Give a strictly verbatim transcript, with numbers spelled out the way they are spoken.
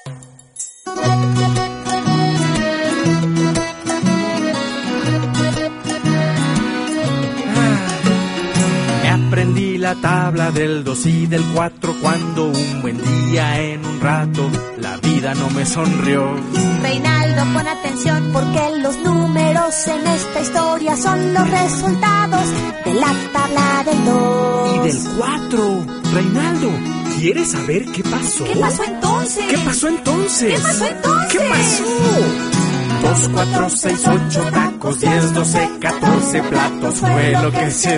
Aprendí la tabla del dos y del cuatro cuando un buen día en un rato la vida no me sonrió. Reinaldo, pon atención porque los números en esta historia son los resultados de la tabla del dos. Y del cuatro. Reinaldo, ¿quieres saber qué pasó? ¿Qué pasó entonces? ¿Qué pasó entonces? ¿Qué pasó entonces? ¿Qué pasó? Dos, cuatro, seis, ocho tacos, diez, doce, catorce platos fue lo que se